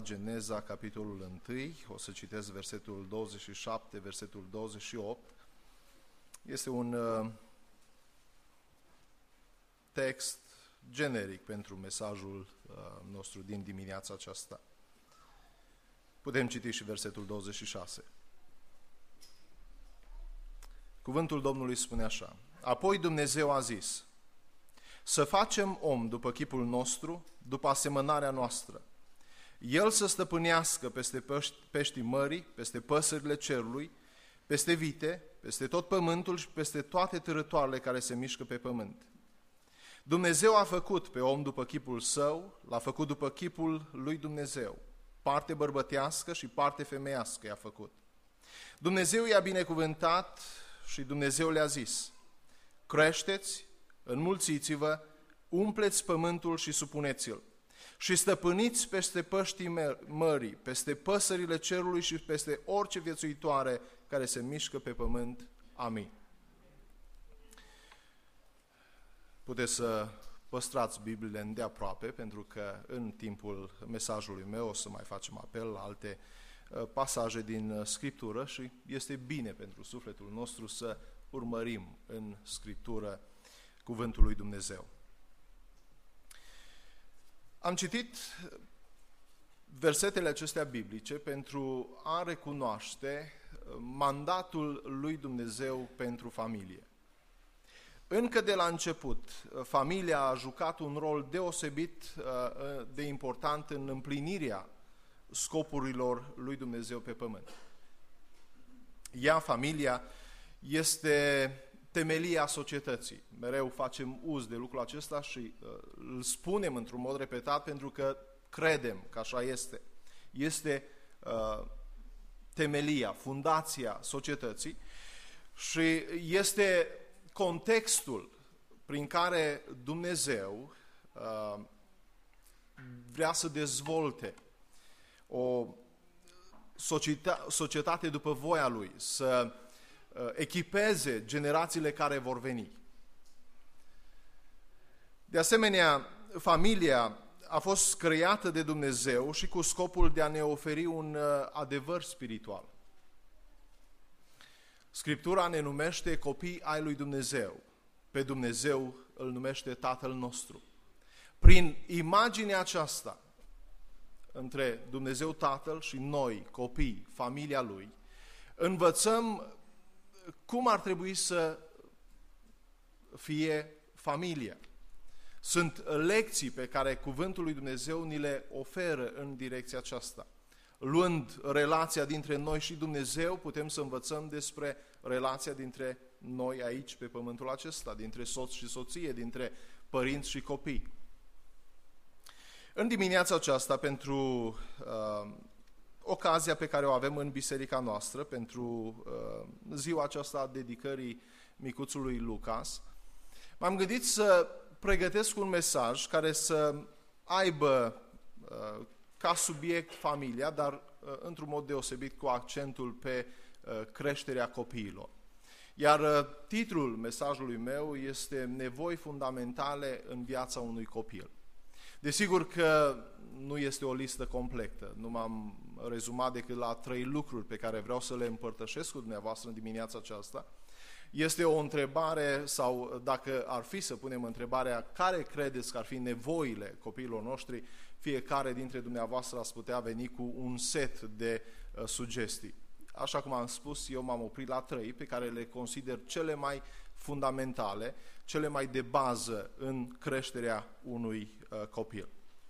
Geneza, capitolul 1, o să citesc versetul 27, versetul 28. Este un text generic pentru mesajul nostru din dimineața aceasta. Putem citi și versetul 26. Cuvântul Domnului spune așa: Apoi Dumnezeu a zis: să facem om după chipul nostru, după asemănarea noastră. El să stăpânească peste peștii mării, peste păsările cerului, peste vite, peste tot pământul și peste toate târătoarele care se mișcă pe pământ. Dumnezeu a făcut pe om după chipul său, l-a făcut după chipul lui Dumnezeu. Parte bărbătească și parte femeiască i-a făcut. Dumnezeu i-a binecuvântat și Dumnezeu le-a zis: creșteți, înmulțiți-vă, umpleți pământul și supuneți-l. Și stăpâniți peste peștii mării, peste păsările cerului și peste orice viețuitoare care se mișcă pe pământ. Amin. Puteți să păstrați Bibliile îndeaproape, pentru că în timpul mesajului meu o să mai facem apel la alte pasaje din Scriptură și este bine pentru sufletul nostru să urmărim în Scriptură cuvântul lui Dumnezeu. Am citit versetele acestea biblice pentru a recunoaște mandatul lui Dumnezeu pentru familie. Încă de la început, familia a jucat un rol deosebit de important în împlinirea scopurilor lui Dumnezeu pe pământ. Familia, este temelia societății. Mereu facem uz de lucrul acesta și îl spunem într-un mod repetat pentru că credem că așa este. Este temelia, fundația societății și este contextul prin care Dumnezeu vrea să dezvolte o societate după voia Lui, să echipeze generațiile care vor veni. De asemenea, familia a fost creată de Dumnezeu și cu scopul de a ne oferi un adevăr spiritual. Scriptura ne numește copii ai lui Dumnezeu. Pe Dumnezeu îl numește Tatăl nostru. Prin imaginea aceasta între Dumnezeu Tatăl și noi, copii, familia Lui, învățăm cum ar trebui să fie familia. Sunt lecții pe care cuvântul lui Dumnezeu ni le oferă în direcția aceasta. Luând relația dintre noi și Dumnezeu, putem să învățăm despre relația dintre noi aici, pe pământul acesta, dintre soț și soție, dintre părinți și copii. În dimineața aceasta, pentru ocazia pe care o avem în biserica noastră, pentru ziua aceasta a dedicării micuțului Lucas, m-am gândit să pregătesc un mesaj care să aibă ca subiect familia, dar într-un mod deosebit cu accentul pe creșterea copiilor. Iar titlul mesajului meu este Nevoi fundamentale în viața unui copil. Desigur că nu este o listă completă, nu m-am rezumat decât la 3 lucruri pe care vreau să le împărtășesc cu dumneavoastră în dimineața aceasta. Este o întrebare, sau dacă ar fi să punem întrebarea, care credeți că ar fi nevoile copiilor noștri, fiecare dintre dumneavoastră ați putea veni cu un set de sugestii. Așa cum am spus, eu m-am oprit la 3 pe care le consider cele mai fundamentale, cele mai de bază în creșterea unui copil.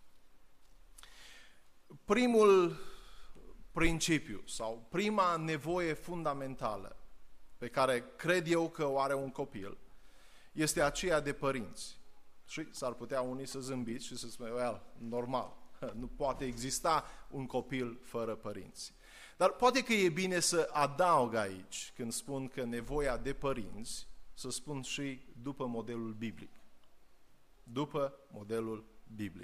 Primul principiu sau prima nevoie fundamentală pe care cred eu că o are un copil este aceea de părinți. Și s-ar putea unii să zâmbiți și să spună, normal, nu poate exista un copil fără părinți. Dar poate că e bine să adaug aici, când spun că nevoia de părinți, să spun și după modelul biblic. După modelul biblic.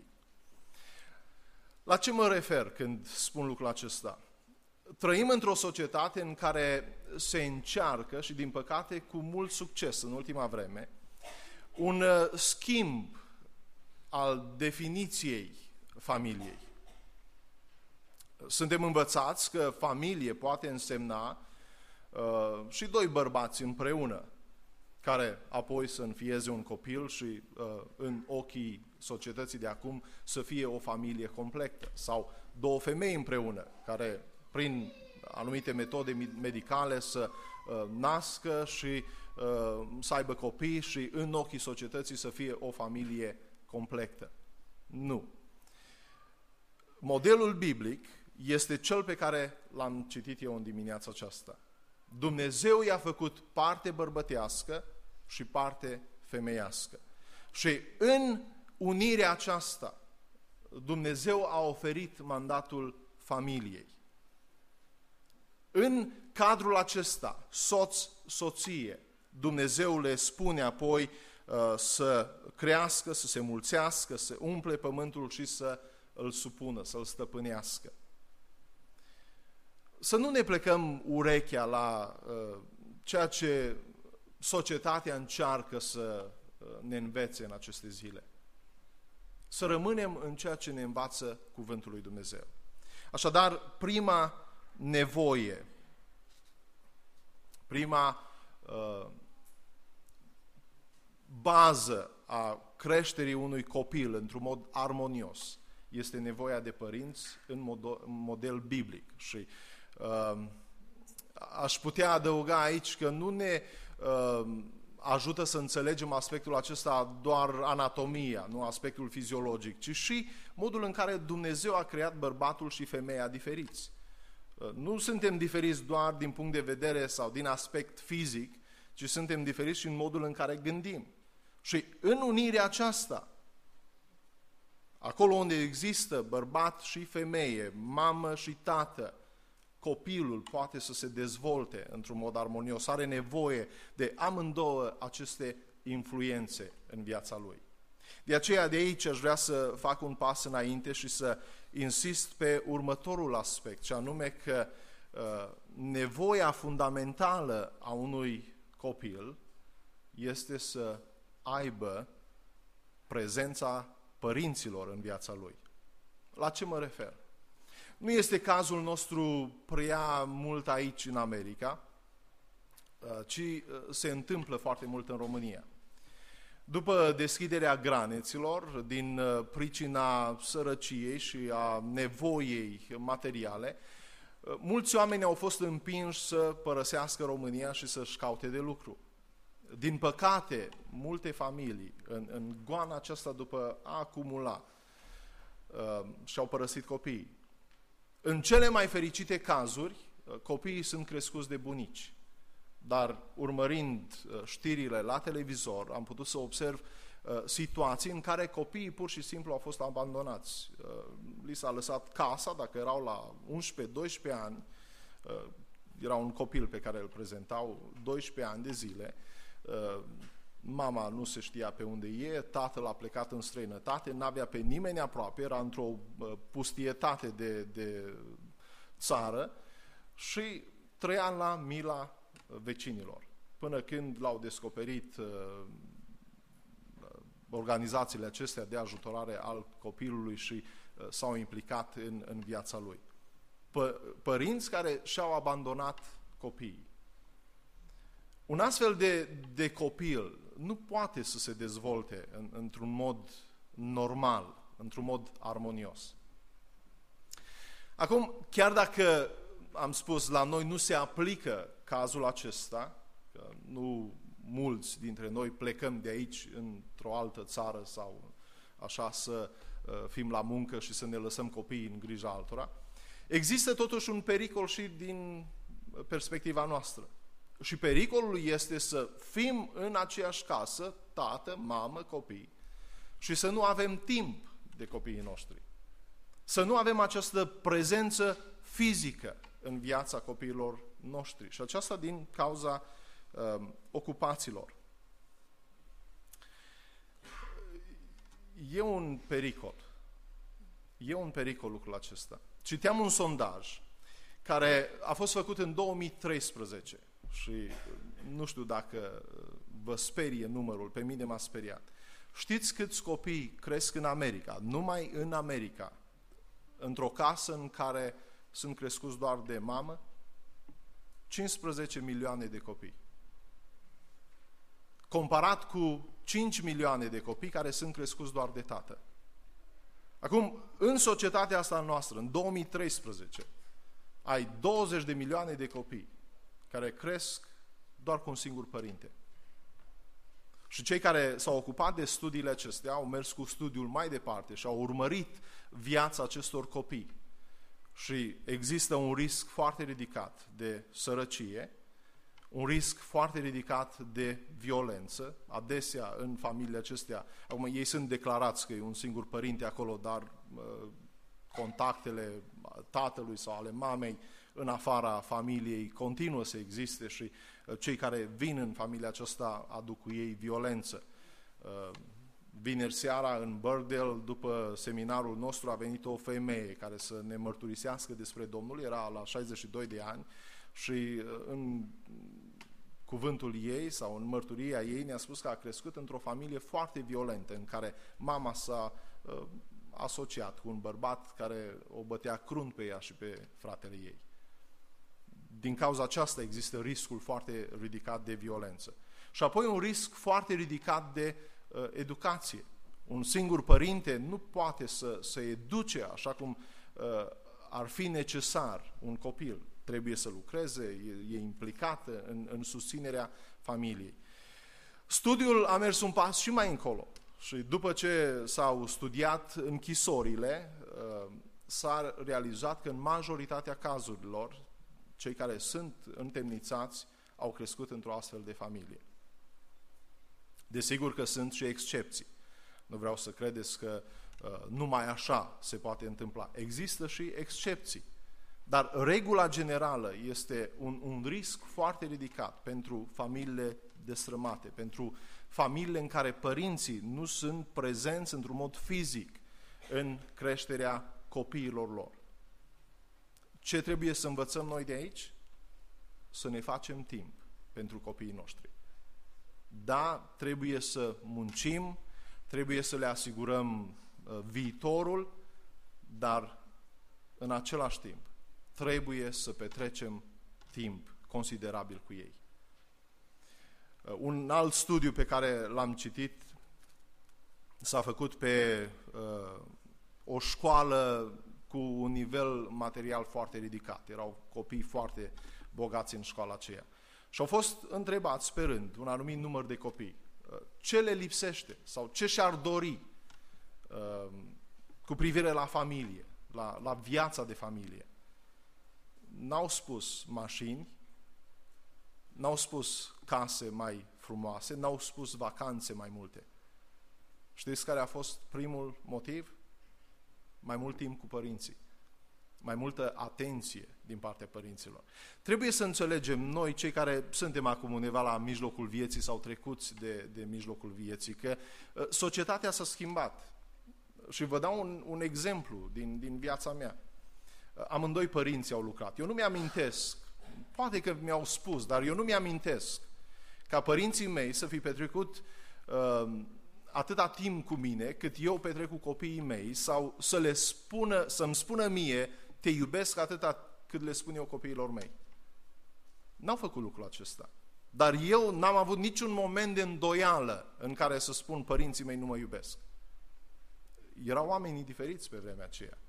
La ce mă refer când spun lucrul acesta? Trăim într-o societate în care se încearcă, și din păcate cu mult succes în ultima vreme, un schimb al definiției familiei. Suntem învățați că familie poate însemna și doi bărbați împreună, care apoi să înfieze un copil și în ochii societății de acum să fie o familie completă. Sau două femei împreună, care prin anumite metode medicale să nască și să aibă copii și în ochii societății să fie o familie completă. Nu. Modelul biblic este cel pe care l-am citit eu în dimineața aceasta. Dumnezeu i-a făcut parte bărbătească și parte femeiască. Și în unirea aceasta, Dumnezeu a oferit mandatul familiei. În cadrul acesta, soție, Dumnezeu le spune apoi să crească, să se mulțească, să umple pământul și să îl supună, să îl stăpânească. Să nu ne plecăm urechea la ceea ce societatea încearcă să ne învețe în aceste zile. Să rămânem în ceea ce ne învață Cuvântul lui Dumnezeu. Așadar, prima nevoie, prima bază a creșterii unui copil într-un mod armonios este nevoia de părinți în model biblic. Și aș putea adăuga aici că nu ne ajută să înțelegem aspectul acesta doar anatomia, nu aspectul fiziologic, ci și modul în care Dumnezeu a creat bărbatul și femeia diferiți. Nu suntem diferiți doar din punct de vedere sau din aspect fizic, ci suntem diferiți și în modul în care gândim. Și în unirea aceasta, acolo unde există bărbat și femeie, mamă și tată, copilul poate să se dezvolte într-un mod armonios, are nevoie de amândouă aceste influențe în viața lui. De aceea de aici aș vrea să fac un pas înainte și să insist pe următorul aspect, și anume că nevoia fundamentală a unui copil este să aibă prezența părinților în viața lui. La ce mă refer? Nu este cazul nostru prea mult aici în America, ci se întâmplă foarte mult în România. După deschiderea granițelor, din pricina sărăciei și a nevoiei materiale, mulți oameni au fost împinși să părăsească România și să-și caute de lucru. Din păcate, multe familii, în goana aceasta după a acumula, și-au părăsit copiii. În cele mai fericite cazuri, copiii sunt crescuți de bunici. Dar urmărind știrile la televizor, am putut să observ situații în care copiii pur și simplu au fost abandonați. Li s-a lăsat casa, dacă erau la 11-12 ani, era un copil pe care îl prezentau, 12 ani de zile, mama nu se știa pe unde e, tatăl a plecat în străinătate, n-avea pe nimeni aproape, era într-o pustietate de țară și trăia la mila vecinilor. Până când l-au descoperit organizațiile acestea de ajutorare al copilului și s-au implicat în viața lui. Părinți care și-au abandonat copiii. Un astfel de copil nu poate să se dezvolte într-un mod normal, într-un mod armonios. Acum, chiar dacă am spus, la noi nu se aplică cazul acesta, că nu mulți dintre noi plecăm de aici într-o altă țară sau așa să fim la muncă și să ne lăsăm copiii în grija altora, există totuși un pericol și din perspectiva noastră. Și pericolul este să fim în aceeași casă, tată, mamă, copii, și să nu avem timp de copiii noștri. Să nu avem această prezență fizică în viața copiilor noștri. Și aceasta din cauza ocupațiilor. E un pericol. E un pericol lucrul acesta. Citeam un sondaj care a fost făcut în 2013 și nu știu dacă vă sperie numărul, pe mine m-a speriat. Știți câți copii cresc în America, numai în America, într-o casă în care sunt crescuți doar de mamă, 15 milioane de copii. Comparat cu 5 milioane de copii care sunt crescuți doar de tată. Acum, în societatea asta noastră, în 2013, ai 20 de milioane de copii care cresc doar cu un singur părinte. Și cei care s-au ocupat de studiile acestea au mers cu studiul mai departe și au urmărit viața acestor copii. Și există un risc foarte ridicat de sărăcie, un risc foarte ridicat de violență, adesea în familiile acestea. Acum, ei sunt declarați că e un singur părinte acolo, dar contactele tatălui sau ale mamei în afara familiei continuă să existe și cei care vin în familia aceasta aduc cu ei violență. Vineri seara în Birkdale, după seminarul nostru, a venit o femeie care să ne mărturisească despre Domnul, era la 62 de ani și în cuvântul ei sau în mărturia ei ne-a spus că a crescut într-o familie foarte violentă, în care mama s-a asociat cu un bărbat care o bătea crunt pe ea și pe fratele ei. Din cauza aceasta există riscul foarte ridicat de violență. Și apoi un risc foarte ridicat de educație. Un singur părinte nu poate să educe așa cum ar fi necesar un copil. Trebuie să lucreze, e implicat în susținerea familiei. Studiul a mers un pas și mai încolo. Și după ce s-au studiat închisorile, s-a realizat că în majoritatea cazurilor, cei care sunt întemnițați au crescut într-o astfel de familie. Desigur că sunt și excepții. Nu vreau să credeți că numai așa se poate întâmpla. Există și excepții. Dar regula generală este un risc foarte ridicat pentru familiile destrămate, pentru familiile în care părinții nu sunt prezenți într-un mod fizic în creșterea copiilor lor. Ce trebuie să învățăm noi de aici? Să ne facem timp pentru copiii noștri. Da, trebuie să muncim, trebuie să le asigurăm viitorul, dar în același timp trebuie să petrecem timp considerabil cu ei. Un alt studiu pe care l-am citit s-a făcut pe o școală cu un nivel material foarte ridicat. Erau copii foarte bogați în școala aceea. Și au fost întrebați pe rând un anumit număr de copii ce le lipsește sau ce și-ar dori cu privire la familie, la viața de familie. N-au spus mașini, n-au spus case mai frumoase, n-au spus vacanțe mai multe. Știți care a fost primul motiv? Mai mult timp cu părinții. Mai multă atenție din partea părinților. Trebuie să înțelegem noi, cei care suntem acum undeva la mijlocul vieții sau trecuți de mijlocul vieții, că societatea s-a schimbat. Și vă dau un exemplu din viața mea. Amândoi părinții au lucrat. Eu nu mi-amintesc, poate că mi-au spus, dar eu nu mi-amintesc ca părinții mei să fi petrecut atâta timp cu mine cât eu petrec cu copiii mei sau să-mi spună mie, te iubesc atâta cât le spun eu copiilor mei. N-au făcut lucrul acesta. Dar eu n-am avut niciun moment de îndoială în care să spun părinții mei nu mă iubesc. Erau oamenii diferiți pe vremea aceea.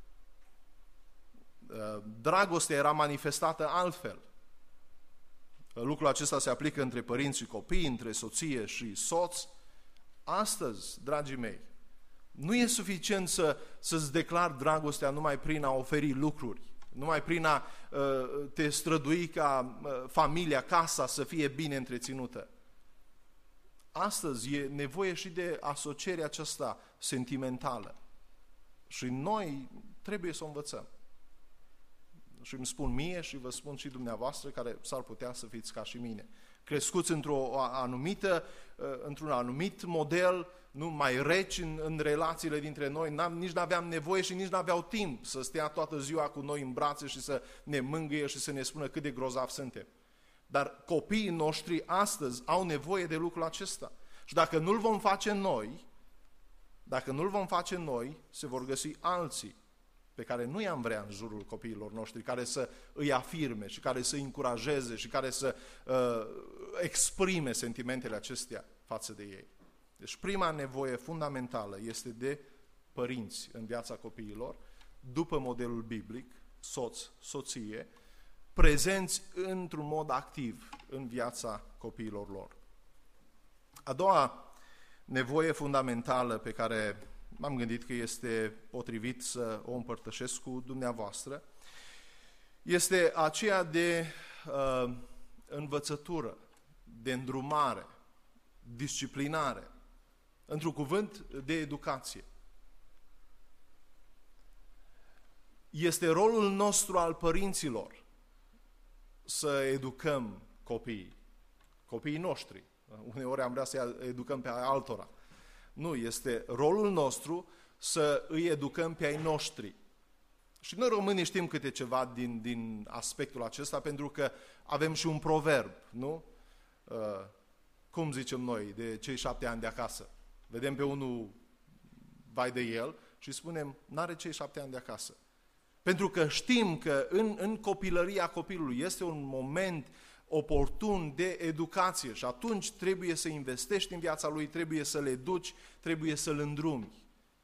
Dragostea era manifestată altfel. Lucrul acesta se aplică între părinți și copii, între soție și soț. Astăzi, dragii mei, nu e suficient să-ți declari dragostea numai prin a oferi lucruri, numai prin a te strădui ca familia, casa să fie bine întreținută. Astăzi e nevoie și de asocierea aceasta sentimentală. Și noi trebuie să o învățăm. Și îmi spun mie și vă spun și dumneavoastră, care s-ar putea să fiți ca și mine. Crescuți într-un anumit model, nu mai reci în relațiile dintre noi, nici n-aveam nevoie și nici n-aveau timp să stea toată ziua cu noi în brațe și să ne mângâie și să ne spună cât de grozavi suntem. Dar copiii noștri astăzi au nevoie de lucrul acesta. Și dacă nu-l vom face noi, se vor găsi alții pe care nu i-am vrea în jurul copiilor noștri, care să îi afirme și care să îi încurajeze și care să exprime sentimentele acestea față de ei. Deci prima nevoie fundamentală este de părinți în viața copiilor, după modelul biblic, soț, soție, prezenți într-un mod activ în viața copiilor lor. A doua nevoie fundamentală pe care m-am gândit că este potrivit să o împărtășesc cu dumneavoastră este aceea de învățătură, de îndrumare, disciplinare, într-un cuvânt, de educație. Este rolul nostru al părinților să educăm copiii noștri. Uneori am vrea să educăm pe altora. Nu, este rolul nostru să îi educăm pe ai noștri. Și noi românii știm câte ceva din aspectul acesta, pentru că avem și un proverb, nu? Cum zicem noi, de cei 7 ani de acasă. Vedem pe unul vai de el și spunem, n-are cei 7 ani de acasă. Pentru că știm că în copilăria copilului este un moment oportun de educație și atunci trebuie să investești în viața lui, trebuie să le educi, trebuie să-l îndrumi.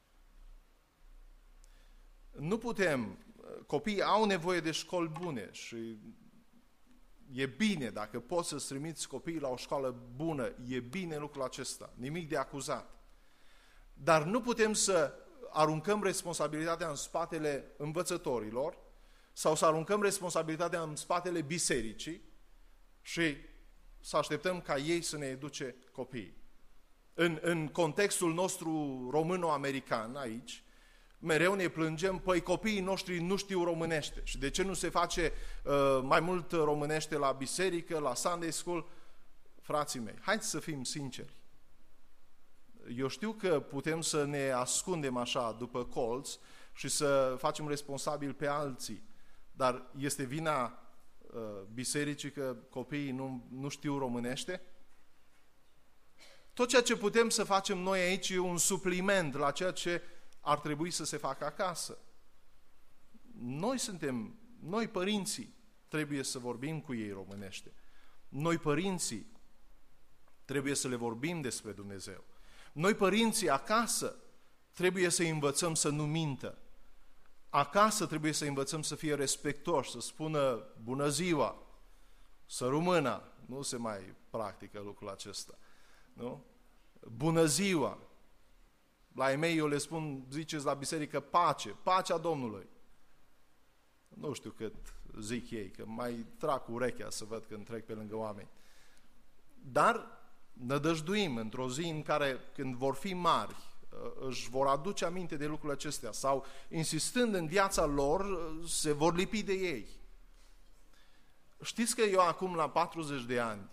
Nu putem, copiii au nevoie de școli bune și e bine dacă poți să-ți trimiți copiii la o școală bună, e bine lucrul acesta, nimic de acuzat. Dar nu putem să aruncăm responsabilitatea în spatele învățătorilor sau să aruncăm responsabilitatea în spatele bisericii și să așteptăm ca ei să ne educe copiii. În contextul nostru româno-american aici, mereu ne plângem, păi copiii noștri nu știu românește. Și de ce nu se face mai mult românește la biserică, la Sunday School? Frații mei, haideți să fim sinceri. Eu știu că putem să ne ascundem așa după colț și să facem responsabil pe alții, dar este vina bisericii că copiii nu știu românește? Tot ceea ce putem să facem noi aici e un supliment la ceea ce ar trebui să se facă acasă. Noi părinții trebuie să vorbim cu ei românește. Noi părinții trebuie să le vorbim despre Dumnezeu. Noi părinții acasă trebuie să învățăm să nu mintă. Acasă trebuie să învățăm să fie respectoși, să spună bună ziua, să rămână. Nu se mai practică lucrul acesta. Nu? Bună ziua. La ei mei eu le spun, ziceți la biserică, pace, pacea Domnului. Nu știu cât zic ei, că mai trag cu urechea să văd când trec pe lângă oameni. Dar nădăjduim într-o zi în care, când vor fi mari, își vor aduce aminte de lucrurile acestea sau, insistând în viața lor, se vor lipi de ei. Știți că eu acum, la 40 de ani,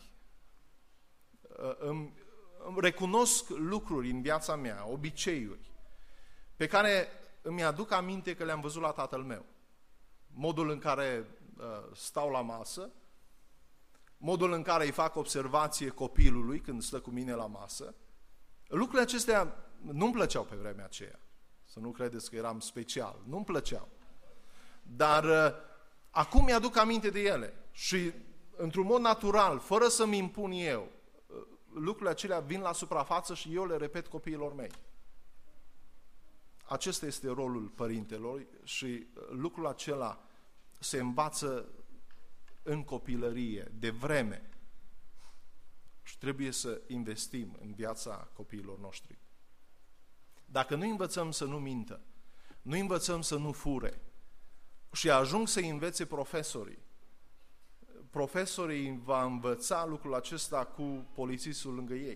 îmi recunosc lucruri în viața mea, obiceiuri, pe care îmi aduc aminte că le-am văzut la tatăl meu. Modul în care stau la masă, modul în care îi fac observație copilului când stă cu mine la masă. Lucrurile acestea nu-mi plăceau pe vremea aceea. Să nu credeți că eram special. Nu-mi plăceau. Dar acum mi-aduc aminte de ele. Și într-un mod natural, fără să-mi impun eu, lucrurile acelea vin la suprafață și eu le repet copiilor mei. Acesta este rolul părintelor și lucrul acela se învață în copilărie, de vreme. Și trebuie să investim în viața copiilor noștri. Dacă nu învățăm să nu mintă, nu învățăm să nu fure și ajung să învețe profesorii va învăța lucrul acesta cu polițistul lângă ei.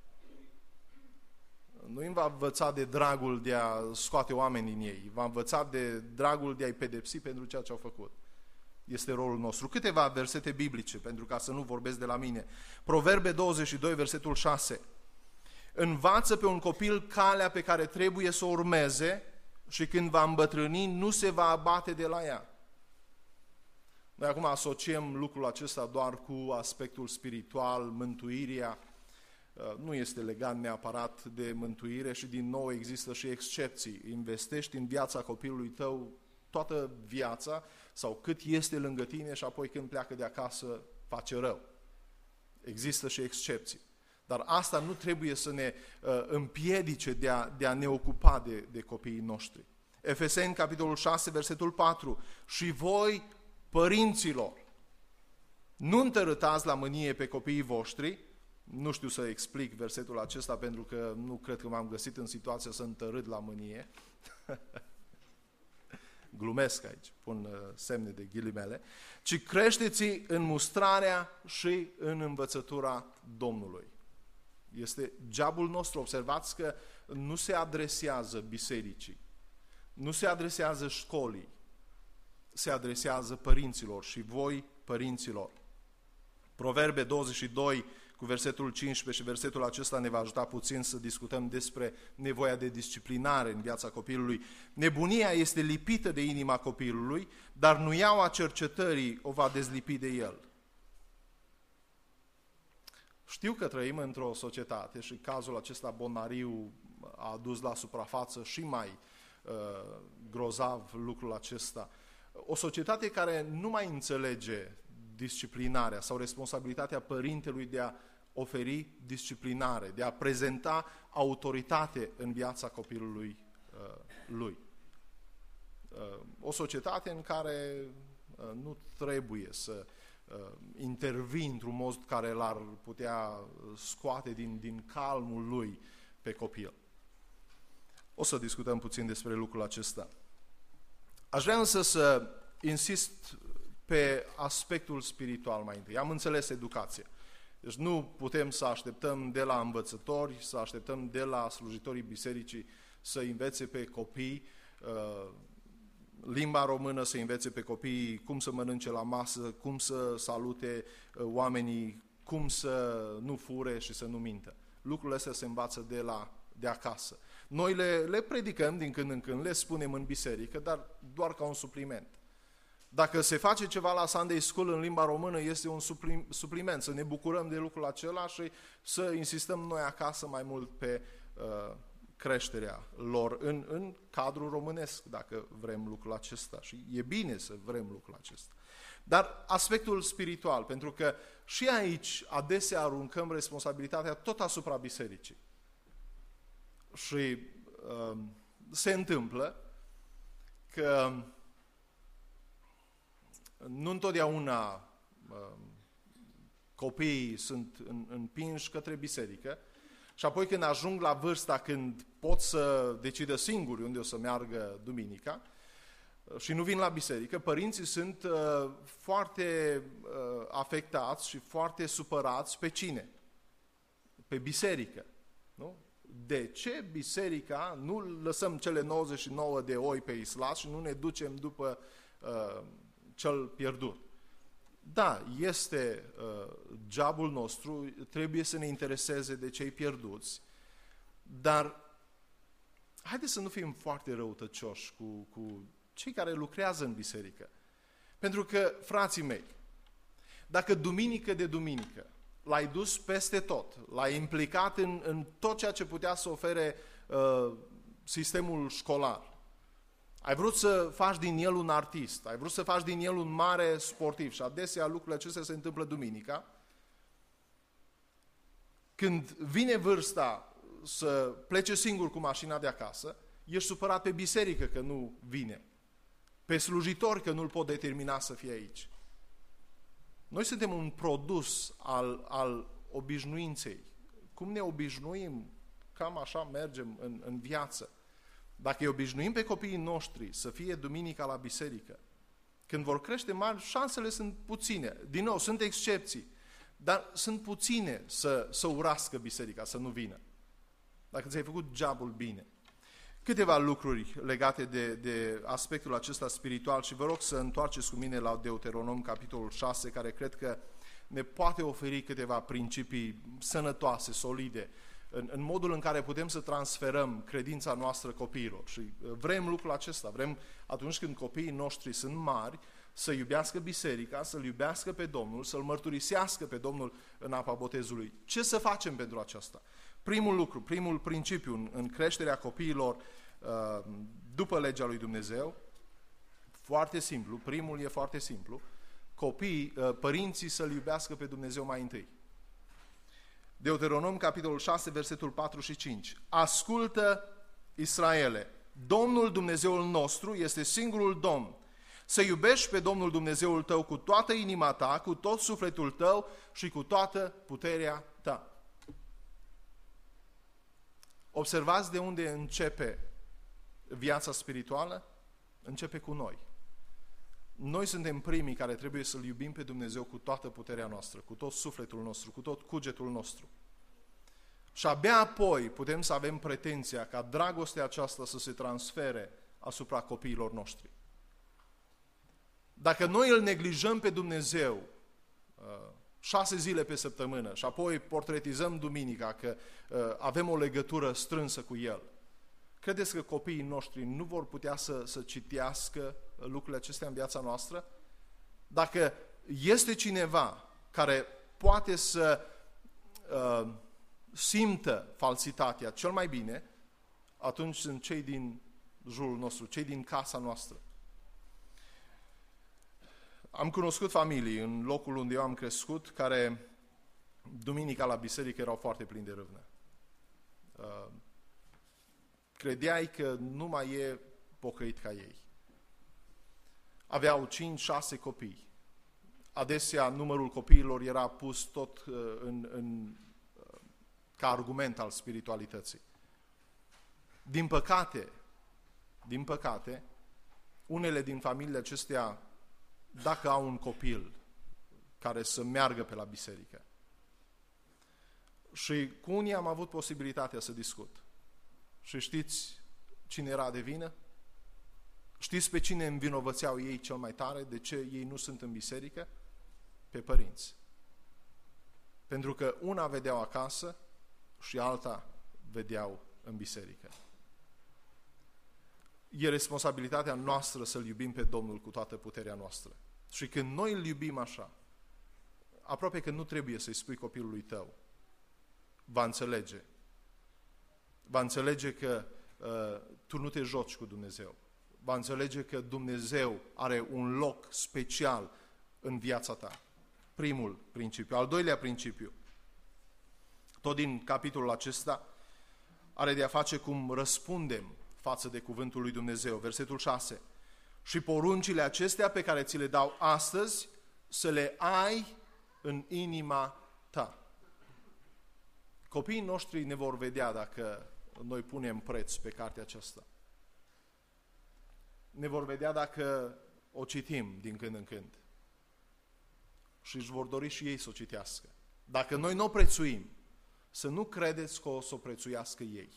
Nu îi va învăța de dragul de a scoate oameni din ei, va învăța de dragul de a-i pedepsi pentru ceea ce au făcut. Este rolul nostru. Câteva versete biblice, pentru ca să nu vorbesc de la mine. Proverbe 22, versetul 6. Învață pe un copil calea pe care trebuie să o urmeze și când va îmbătrâni, nu se va abate de la ea. Noi acum asociem lucrul acesta doar cu aspectul spiritual, mântuirea. Nu este legat neapărat de mântuire și din nou există și excepții. Investești în viața copilului tău toată viața sau cât este lângă tine și apoi când pleacă de acasă face rău. Există și excepții. Dar asta nu trebuie să ne împiedice de a ne ocupa de copiii noștri. Efeseni, capitolul 6, versetul 4. Și voi, părinților, nu întărâtați la mânie pe copiii voștri. Nu știu să explic versetul acesta pentru că nu cred că m-am găsit în situația să întărât la mânie. Glumesc aici, pun semne de ghilimele. Ci creșteți în mustrarea și în învățătura Domnului. Este jobul nostru. Observați că nu se adresează bisericii, nu se adresează școlii, se adresează părinților și voi, părinților. Proverbe 22 cu versetul 15 și versetul acesta ne va ajuta puțin să discutăm despre nevoia de disciplinare în viața copilului. Nebunia este lipită de inima copilului, dar nuiaua cercetării o va dezlipi de el. Știu că trăim într-o societate și cazul acesta bonariu a adus la suprafață și mai grozav lucrul acesta. O societate care nu mai înțelege disciplinarea sau responsabilitatea părintelui de a oferi disciplinare, de a prezenta autoritate în viața copilului lui. O societate în care nu trebuie să intervii într-un mod care l-ar putea scoate din calmul lui pe copil. O să discutăm puțin despre lucrul acesta. Aș vrea însă să insist pe aspectul spiritual mai întâi. Am înțeles educație. Deci nu putem să așteptăm de la învățători, să așteptăm de la slujitorii bisericii să învețe pe copii limba română, să învețe pe copii cum să mănânce la masă, cum să salute oamenii, cum să nu fure și să nu mintă. Lucrurile astea se învață de acasă. Noi le predicăm din când în când, le spunem în biserică, dar doar ca un supliment. Dacă se face ceva la Sunday School în limba română, este un supliment, să ne bucurăm de lucrul acela și să insistăm noi acasă mai mult pe creșterea lor în cadrul românesc, dacă vrem lucrul acesta. Și e bine să vrem lucrul acesta. Dar aspectul spiritual, pentru că și aici adesea aruncăm responsabilitatea tot asupra bisericii. Și se întâmplă că nu întotdeauna copiii sunt împinși către biserică și apoi când ajung la vârsta când pot să decidă singuri unde o să meargă duminica și nu vin la biserică, părinții sunt foarte afectați și foarte supărați pe cine? Pe biserică. Nu? De ce biserica nu lăsăm cele 99 de oi pe islas și nu ne ducem după cel pierdut? Da, este jobul nostru, trebuie să ne intereseze de cei pierduți, dar haideți să nu fim foarte răutăcioși cu cei care lucrează în biserică. Pentru că, frații mei, dacă duminică de duminică l-ai dus peste tot, l-ai implicat în tot ceea ce putea să ofere sistemul școlar, ai vrut să faci din el un artist, ai vrut să faci din el un mare sportiv și adesea lucrurile acestea se întâmplă duminica. Când vine vârsta să plece singur cu mașina de acasă, ești supărat pe biserică că nu vine, pe slujitori că nu-l pot determina să fie aici. Noi suntem un produs al obișnuinței. Cum ne obișnuim, cam așa mergem în viață. Dacă îi obișnuim pe copiii noștri să fie duminica la biserică, când vor crește mari, șansele sunt puține. Din nou, sunt excepții, dar sunt puține să urască biserica, să nu vină. Dacă ți-ai făcut jobul bine. Câteva lucruri legate de aspectul acesta spiritual și vă rog să întoarceți cu mine la Deuteronom, capitolul 6, care cred că ne poate oferi câteva principii sănătoase, solide, în modul în care putem să transferăm credința noastră copiilor. Și vrem lucrul acesta, vrem atunci când copiii noștri sunt mari, să iubească biserica, să-L iubească pe Domnul, să-L mărturisească pe Domnul în apa botezului. Ce să facem pentru aceasta? Primul lucru, primul principiu în creșterea copiilor după legea lui Dumnezeu Foarte simplu, primul e foarte simplu, părinții să-L iubească pe Dumnezeu mai întâi. Deuteronom, capitolul 6, versetul 4 și 5. Ascultă, Israele, Domnul Dumnezeul nostru este singurul Domn. Să iubești pe Domnul Dumnezeul tău cu toată inima ta, cu tot sufletul tău și cu toată puterea ta. Observați de unde începe viața spirituală? Începe cu noi. Noi suntem primii care trebuie să-L iubim pe Dumnezeu cu toată puterea noastră, cu tot sufletul nostru, cu tot cugetul nostru. Și abia apoi putem să avem pretenția ca dragostea aceasta să se transfere asupra copiilor noștri. Dacă noi îl neglijăm pe Dumnezeu 6 zile pe săptămână și apoi portretizăm duminica că avem o legătură strânsă cu El, credeți că copiii noștri nu vor putea să citească lucrurile acestea în viața noastră? Dacă este cineva care poate să simtă falsitatea cel mai bine, atunci sunt cei din jurul nostru, cei din casa noastră. Am cunoscut familii în locul unde eu am crescut, care duminica la biserică erau foarte plini de râvnă. Credeai că nu mai e pocăit ca ei. Aveau 5-6 copii. Adesea numărul copiilor era pus tot ca argument al spiritualității. Din păcate, unele din familiile acestea, dacă au un copil care să meargă pe la biserică, și cu unii am avut posibilitatea să discut. Și știți cine era de vină? Știți pe cine învinovățeau ei cel mai tare? De ce ei nu sunt în biserică? Pe părinți. Pentru că una vedeau acasă și alta vedeau în biserică. E responsabilitatea noastră să-L iubim pe Domnul cu toată puterea noastră. Și când noi îl iubim așa, aproape că nu trebuie să-i spui copilului tău, va înțelege. Va înțelege că tu nu te joci cu Dumnezeu. Va înțelege că Dumnezeu are un loc special în viața ta. Primul principiu. Al doilea principiu, tot din capitolul acesta, are de a face cum răspundem față de cuvântul lui Dumnezeu. Versetul 6. Și poruncile acestea pe care ți le dau astăzi, să le ai în inima ta. Copiii noștri ne vor vedea dacă noi punem preț pe cartea aceasta. Ne vor vedea dacă o citim din când în când. Și își vor dori și ei să o citească. Dacă noi nu o prețuim, să nu credeți că o să o prețuiască ei.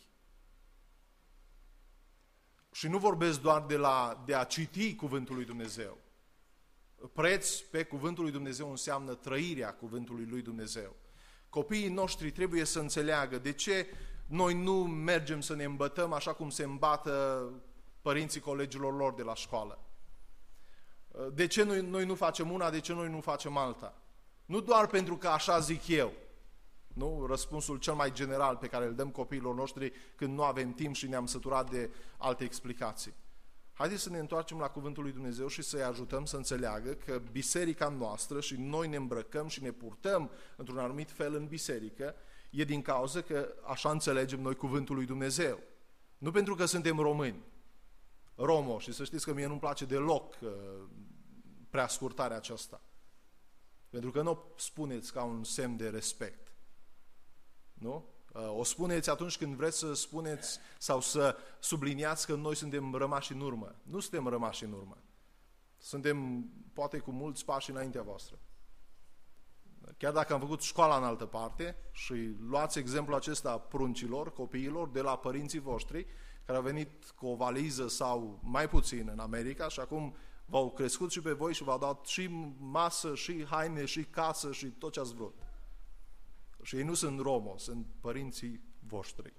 Și nu vorbesc doar de a citi cuvântul lui Dumnezeu. Preț pe cuvântul lui Dumnezeu înseamnă trăirea cuvântului lui Dumnezeu. Copiii noștri trebuie să înțeleagă de ce noi nu mergem să ne îmbătăm așa cum se îmbată părinții colegilor lor de la școală. De ce noi nu facem una, de ce noi nu facem alta? Nu doar pentru că așa zic eu. Nu? Răspunsul cel mai general pe care îl dăm copiilor noștri când nu avem timp și ne-am săturat de alte explicații. Haideți să ne întoarcem la cuvântul lui Dumnezeu și să-i ajutăm să înțeleagă că biserica noastră și noi ne îmbrăcăm și ne purtăm într-un anumit fel în biserică, e din cauza că așa înțelegem noi cuvântul lui Dumnezeu. Nu pentru că suntem români. Romo, și să știți că mie nu-mi place deloc preascurtarea aceasta. Pentru că nu o spuneți ca un semn de respect. Nu? O spuneți atunci când vreți să spuneți sau să subliniați că noi suntem rămași în urmă. Nu suntem rămași în urmă. Suntem poate cu mulți pași înaintea voastră. Chiar dacă am făcut școala în altă parte și luați exemplul acesta pruncilor, copiilor, de la părinții voștri, care au venit cu o valiză sau mai puțin în America și acum v-au crescut și pe voi și v-au dat și masă, și haine, și casă, și tot ce ați vrut. Și ei nu sunt romo, sunt părinții voștri.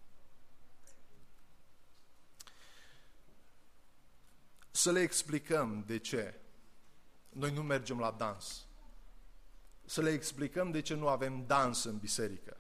Să le explicăm de ce noi nu mergem la dans. Să le explicăm de ce nu avem dans în biserică.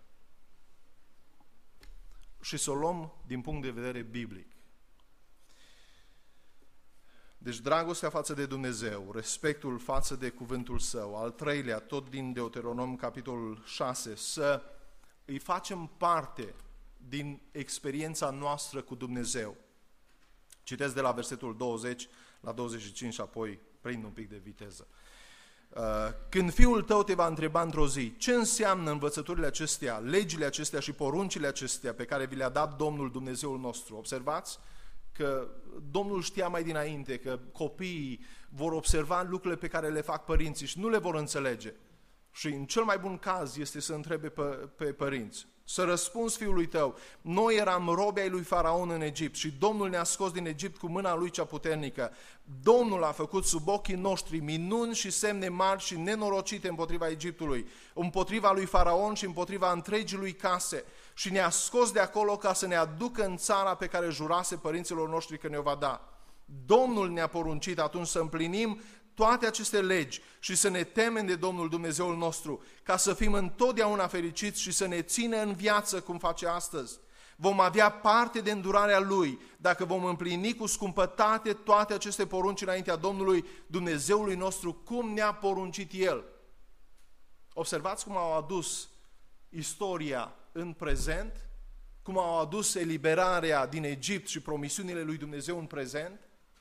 Și să o luăm din punct de vedere biblic. Deci dragostea față de Dumnezeu, respectul față de cuvântul Său. Al treilea, tot din Deuteronom, capitolul 6, să îi facem parte din experiența noastră cu Dumnezeu. Citesc de la versetul 20 la 25 și apoi prind un pic de viteză. Când fiul tău te va întreba într-o zi ce înseamnă învățăturile acestea, legile acestea și poruncile acestea pe care vi le-a dat Domnul Dumnezeul nostru, observați că Domnul știa mai dinainte că copiii vor observa lucrurile pe care le fac părinții și nu le vor înțelege. Și în cel mai bun caz este să întrebe pe părinți. Să răspunzi fiului tău, noi eram robi ai lui Faraon în Egipt și Domnul ne-a scos din Egipt cu mâna lui cea puternică. Domnul a făcut sub ochii noștri minuni și semne mari și nenorocite împotriva Egiptului, împotriva lui Faraon și împotriva întregii lui case și ne-a scos de acolo ca să ne aducă în țara pe care jurase părinților noștri că ne-o va da. Domnul ne-a poruncit atunci să împlinim toate aceste legi și să ne temem de Domnul Dumnezeul nostru, ca să fim întotdeauna fericiți și să ne țină în viață cum face astăzi. Vom avea parte de îndurarea Lui dacă vom împlini cu scumpătate toate aceste porunci înaintea Domnului Dumnezeului nostru, cum ne-a poruncit El. Observați cum au adus istoria în prezent, cum au adus eliberarea din Egipt și promisiunile lui Dumnezeu în prezent.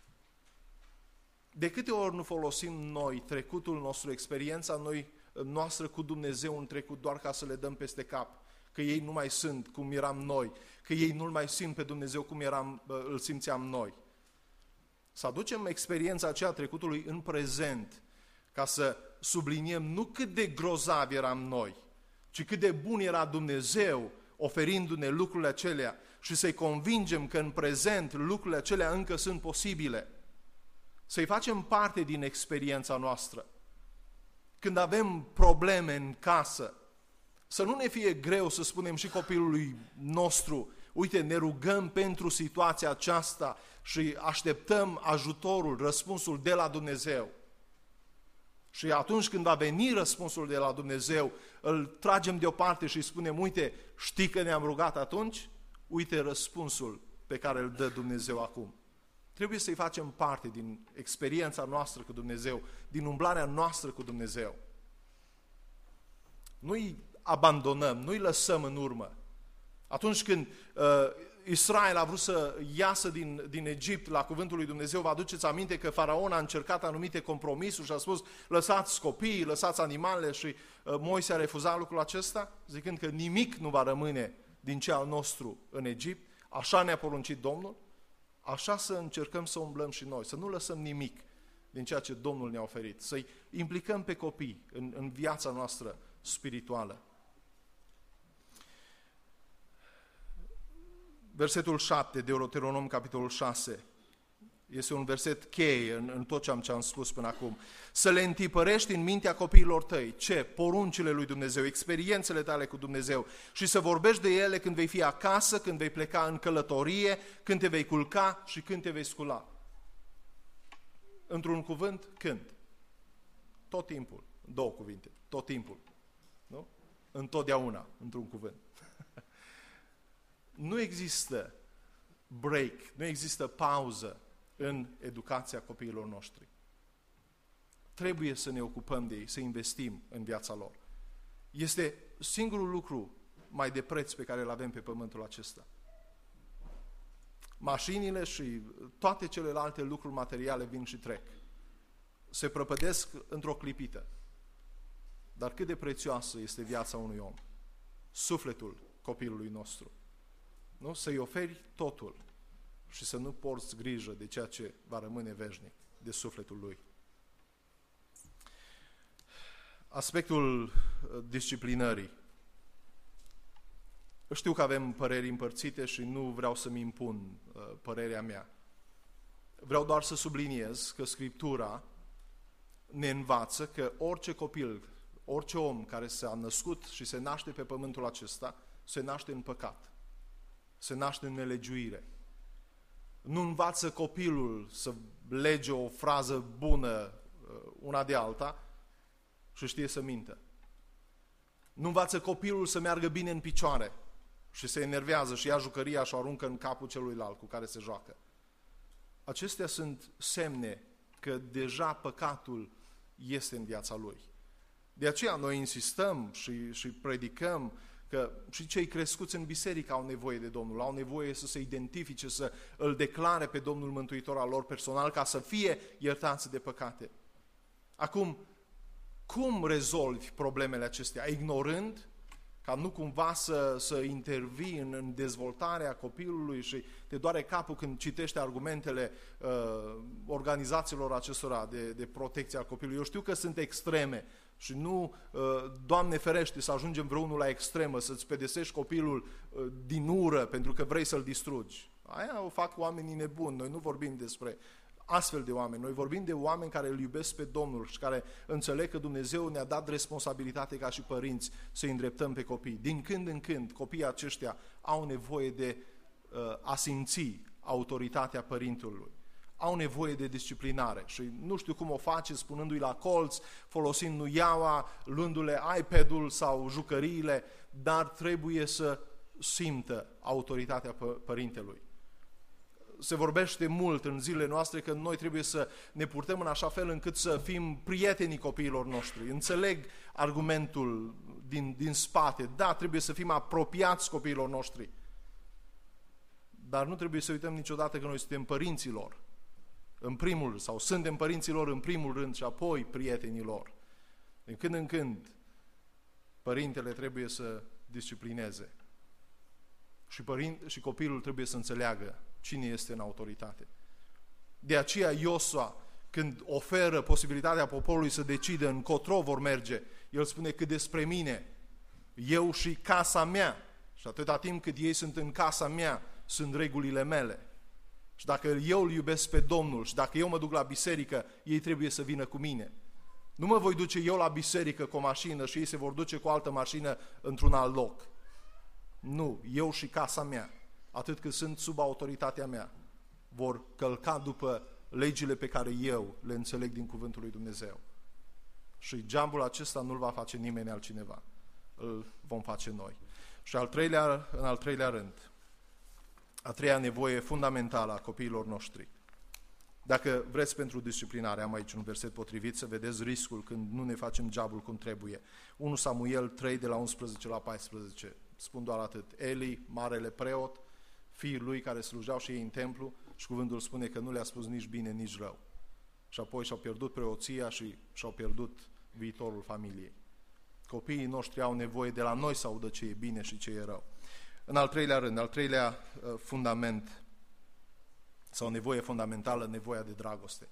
De câte ori nu folosim noi trecutul nostru, experiența noastră cu Dumnezeu în trecut doar ca să le dăm peste cap, că ei nu mai sunt cum eram noi, că ei nu-L mai simt pe Dumnezeu cum îl simțeam noi. Să aducem experiența aceea trecutului în prezent, ca să subliniem nu cât de grozavi eram noi, ci cât de bun era Dumnezeu oferindu-ne lucrurile acelea și să-i convingem că în prezent lucrurile acelea încă sunt posibile. Să-i facem parte din experiența noastră. Când avem probleme în casă, să nu ne fie greu să spunem și copilului nostru, uite, ne rugăm pentru situația aceasta și așteptăm ajutorul, răspunsul de la Dumnezeu. Și atunci când va veni răspunsul de la Dumnezeu, îl tragem deoparte și îi spunem, uite, știi că ne-am rugat atunci? Uite răspunsul pe care îl dă Dumnezeu acum. Trebuie să-i facem parte din experiența noastră cu Dumnezeu, din umblarea noastră cu Dumnezeu. Nu-i abandonăm, nu-i lăsăm în urmă. Atunci când Israel a vrut să iasă din Egipt la cuvântul lui Dumnezeu, vă aduceți aminte că Faraon a încercat anumite compromisuri și a spus, lăsați copiii, lăsați animalele și Moise a refuzat lucrul acesta, zicând că nimic nu va rămâne din ce al nostru în Egipt, așa ne-a poruncit Domnul. Așa să încercăm să umblăm și noi, să nu lăsăm nimic din ceea ce Domnul ne-a oferit, să-i implicăm pe copii în viața noastră spirituală. Versetul 7, Deuteronom, capitolul 6, este un verset cheie în tot ce am spus până acum. Să le întipărești în mintea copiilor tăi. Ce? Poruncile lui Dumnezeu, experiențele tale cu Dumnezeu și să vorbești de ele când vei fi acasă, când vei pleca în călătorie, când te vei culca și când te vei scula. Într-un cuvânt, când? Tot timpul. Două cuvinte. Tot timpul. Nu? Întotdeauna, într-un cuvânt. Nu există break, nu există pauză în educația copiilor noștri. Trebuie să ne ocupăm de ei, să investim în viața lor. Este singurul lucru mai de preț pe care îl avem pe pământul acesta. Mașinile și toate celelalte lucruri materiale vin și trec. Se prăpădesc într-o clipită. Dar cât de prețioasă este viața unui om, sufletul copilului nostru. Nu? Să-i oferi totul și să nu porți grijă de ceea ce va rămâne veșnic, de sufletul lui. Aspectul disciplinării. Știu că avem păreri împărțite și nu vreau să-mi impun părerea mea. Vreau doar să subliniez că Scriptura ne învață că orice copil, orice om care s-a născut și se naște pe pământul acesta, se naște în păcat, se naște în nelegiuire. Nu învață copilul să lege o frază bună una de alta și știe să mintă. Nu învață copilul să meargă bine în picioare și se enervează și ia jucăria și o aruncă în capul celuilalt cu care se joacă. Acestea sunt semne că deja păcatul este în viața lui. De aceea noi insistăm și predicăm că și cei crescuți în biserică au nevoie de Domnul, au nevoie să se identifice, să îl declare pe Domnul Mântuitor al lor personal ca să fie iertați de păcate. Acum, cum rezolvi problemele acestea? Ignorând? Ca nu cumva să intervii în dezvoltarea copilului și te doare capul când citești argumentele organizațiilor acestora de protecție al copilului. Eu știu că sunt extreme și nu, Doamne ferește, să ajungem vreunul la extremă, să-ți pedesești copilul din ură pentru că vrei să-l distrugi. Aia o fac oamenii nebuni, noi nu vorbim despre astfel de oameni. Noi vorbim de oameni care îl iubesc pe Domnul și care înțeleg că Dumnezeu ne-a dat responsabilitate ca și părinți să îi îndreptăm pe copii. Din când în când, copiii aceștia au nevoie de a simți autoritatea părintelui. Au nevoie de disciplinare și nu știu cum o face spunându-i la colț, folosind nuiaua, luându-le iPad-ul sau jucăriile, dar trebuie să simtă autoritatea părintelui. Se vorbește mult în zilele noastre că noi trebuie să ne purtăm în așa fel încât să fim prietenii copiilor noștri. Înțeleg argumentul din spate. Da, trebuie să fim apropiați copiilor noștri. Dar nu trebuie să uităm niciodată că noi suntem părinții lor. În primul rând, sau suntem părinții lor în primul rând și apoi prietenii lor. Din când în când, părintele trebuie să disciplineze. Și copilul trebuie să înțeleagă cine este în autoritate. De aceea Iosua, când oferă posibilitatea poporului să decidă încotro vor merge, el spune că despre mine, eu și casa mea, și atâta timp cât ei sunt în casa mea, sunt regulile mele. Și dacă eu îl iubesc pe Domnul și dacă eu mă duc la biserică, ei trebuie să vină cu mine. Nu mă voi duce eu la biserică cu o mașină și ei se vor duce cu o altă mașină într-un alt loc. Nu, eu și casa mea, atât cât sunt sub autoritatea mea, vor călca după legile pe care eu le înțeleg din cuvântul lui Dumnezeu. Și geamul acesta nu-l va face nimeni altcineva. Îl vom face noi. Și în al treilea rând, a treia nevoie fundamentală a copiilor noștri. Dacă vreți pentru disciplinare, am aici un verset potrivit să vedeți riscul când nu ne facem jobul cum trebuie. 1 Samuel 3 de la 11 la 14. Spun doar atât. Eli, marele preot, fiii lui care slujeau și ei în templu, și cuvântul spune că nu le-a spus nici bine, nici rău. Și apoi și-au pierdut preoția și și-au pierdut viitorul familiei. Copiii noștri au nevoie de la noi să audă ce e bine și ce e rău. În al treilea rând, al treilea fundament, sau nevoie fundamentală, nevoia de dragoste.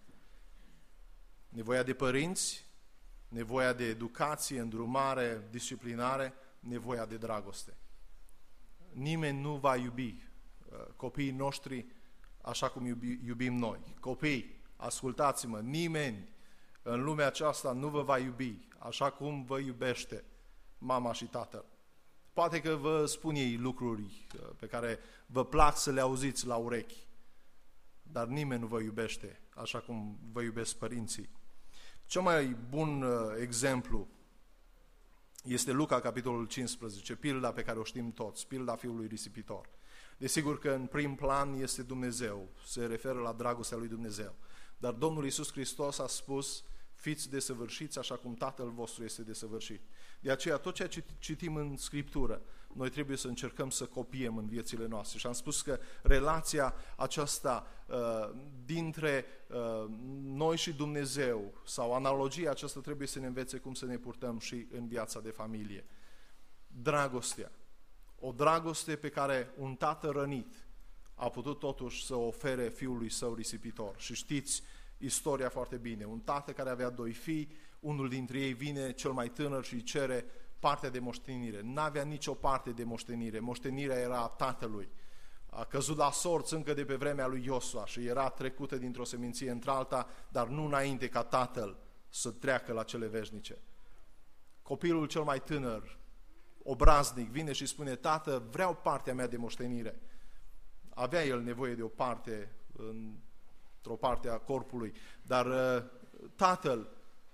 Nevoia de părinți, nevoia de educație, îndrumare, disciplinare, nevoia de dragoste. Nimeni nu va iubi copiii noștri așa cum iubim noi. Copii, ascultați-mă, nimeni în lumea aceasta nu vă va iubi așa cum vă iubește mama și tatăl. Poate că vă spun ei lucruri pe care vă plac să le auziți la urechi, dar nimeni nu vă iubește așa cum vă iubesc părinții. Cel mai bun exemplu este Luca, capitolul 15, pilda pe care o știm toți, pilda fiului risipitor. Desigur că în prim plan este Dumnezeu, se referă la dragostea lui Dumnezeu. Dar Domnul Iisus Hristos a spus, fiți desăvârșiți așa cum Tatăl vostru este desăvârșit. De aceea, tot ceea ce citim în Scriptură, noi trebuie să încercăm să copiem în viețile noastre. Și am spus că relația aceasta dintre noi și Dumnezeu, sau analogia aceasta trebuie să ne învețe cum să ne purtăm și în viața de familie. Dragostea. O dragoste pe care un tată rănit a putut totuși să ofere fiului său risipitor. Și știți istoria foarte bine. Un tată care avea doi fii, unul dintre ei vine, cel mai tânăr, și îi cere partea de moștenire. N-avea nicio parte de moștenire. Moștenirea era a tatălui. A căzut la sorți încă de pe vremea lui Iosua și era trecută dintr-o seminție într-alta, dar nu înainte ca tatăl să treacă la cele veșnice. Copilul cel mai tânăr, obraznic, vine și spune, tată, vreau partea mea de moștenire. Avea el nevoie de o parte, într-o parte a corpului, dar tatăl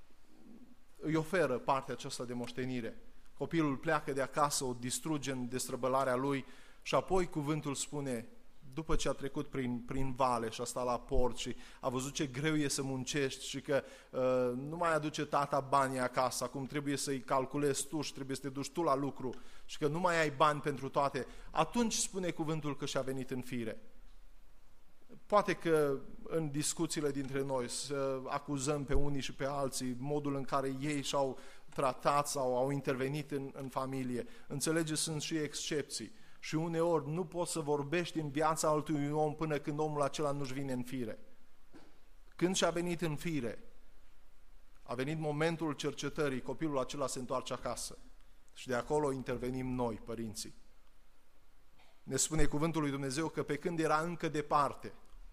îi oferă partea aceasta de moștenire. Copilul pleacă de acasă, o distruge în destrăbălarea lui și apoi cuvântul spune, după ce a trecut prin vale și a stat la port și a văzut ce greu e să muncești și că nu mai aduce tata banii acasă, acum trebuie să-i calculezi tu și trebuie să te duci tu la lucru și că nu mai ai bani pentru toate, atunci spune cuvântul că și-a venit în fire. Poate că în discuțiile dintre noi să acuzăm pe unii și pe alții modul în care ei și-au tratat sau au intervenit în familie. Înțelegeți, sunt și excepții. Și uneori nu poți să vorbești în viața altui om până când omul acela nu-și vine în fire. Când și-a venit în fire, a venit momentul cercetării, copilul acela se întoarce acasă. Și de acolo intervenim noi, părinții. Ne spune cuvântul lui Dumnezeu că pe când era încă departe,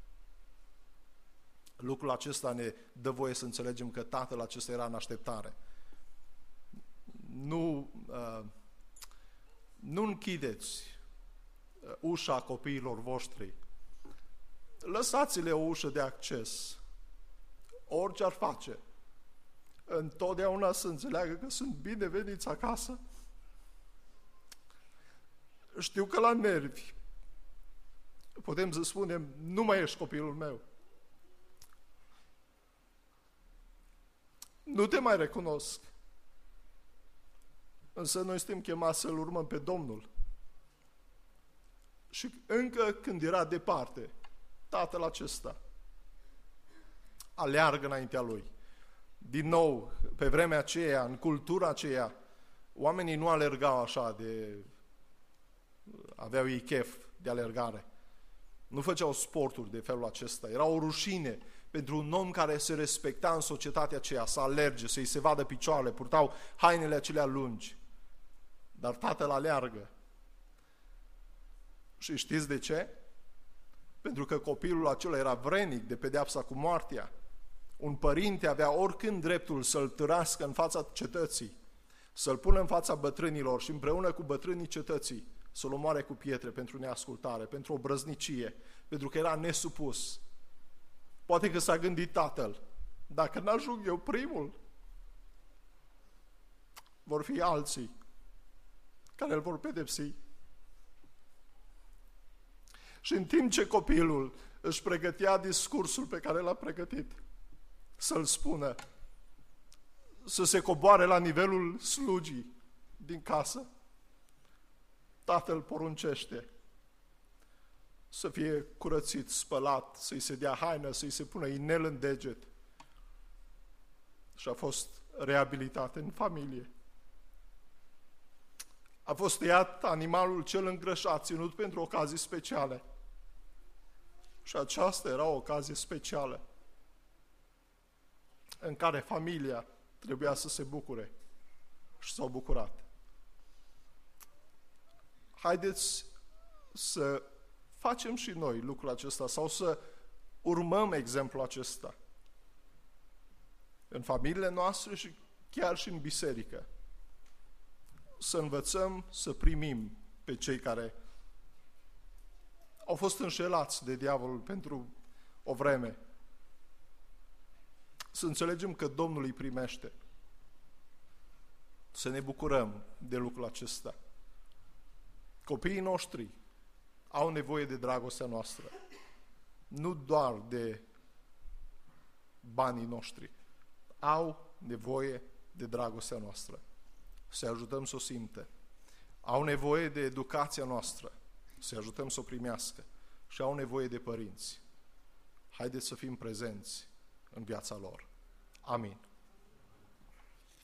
lucrul acesta ne dă voie să înțelegem că tatăl acesta era în așteptare. Nu închideți ușa copiilor voștri. Lăsați-le o ușă de acces. Orice ar face, întotdeauna să înțeleagă că sunt bineveniți acasă. Știu că la nervi putem să spunem, nu mai ești copilul meu. Nu te mai recunosc. Însă noi suntem chemați să-L urmăm pe Domnul. Și încă când era departe, tatăl acesta aleargă înaintea lui. Din nou, pe vremea aceea, în cultura aceea, oamenii nu alergau așa aveau ei chef de alergare. Nu făceau sporturi de felul acesta. Era o rușine pentru un om care se respecta în societatea aceea, să alerge, să-i se vadă picioarele, purtau hainele acelea lungi. Dar tatăl aleargă. Și știți de ce? Pentru că copilul acela era vrenic de pedeapsa cu moartea. Un părinte avea oricând dreptul să-l târască în fața cetății, să-l pună în fața bătrânilor și împreună cu bătrânii cetății să-l omoare cu pietre pentru neascultare, pentru o brăznicie, pentru că era nesupus. Poate că s-a gândit tatăl, dacă n-ajung eu primul, vor fi alții care îl vor pedepsi. Și în timp ce copilul își pregătea discursul pe care l-a pregătit, să-l spună, să se coboare la nivelul slugii din casă, tatăl poruncește să fie curățit, spălat, să-i se dea haină, să-i se pună inel în deget. Și a fost reabilitat în familie. A fost tăiat animalul cel îngrășat, ținut pentru ocazii speciale. Și aceasta era o ocazie specială în care familia trebuia să se bucure și s-au bucurat. Haideți să facem și noi lucrul acesta sau să urmăm exemplul acesta în familiile noastre și chiar și în biserică. Să învățăm să primim pe cei care au fost înșelați de diavolul pentru o vreme. Să înțelegem că Domnul îi primește. Să ne bucurăm de lucrul acesta. Copiii noștri au nevoie de dragostea noastră. Nu doar de banii noștri. Au nevoie de dragostea noastră. Să ajutăm să o simtă. Au nevoie de educația noastră. Să ajutăm să o primească. Și au nevoie de părinți. Haideți să fim prezenți în viața lor. Amin.